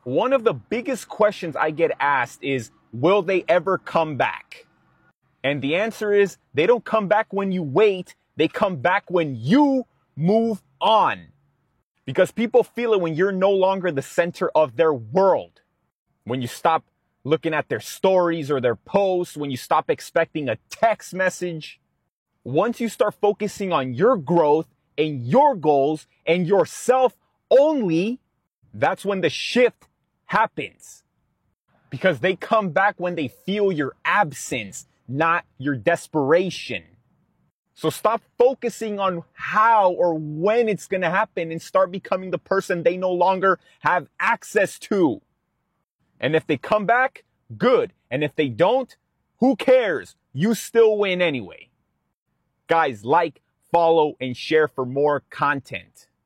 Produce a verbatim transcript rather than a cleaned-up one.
One of the biggest questions I get asked is, will they ever come back? And the answer is, they don't come back when you wait. They come back when you move on. Because people feel it when you're no longer the center of their world. When you stop looking at their stories or their posts, when you stop expecting a text message. Once you start focusing on your growth and your goals and yourself only, that's when the shift happens. Because they come back when they feel your absence, not your desperation. So stop focusing on how or when it's going to happen and start becoming the person they no longer have access to. And if they come back, good. And if they don't, who cares? You still win anyway. Guys, like, follow, and share for more content.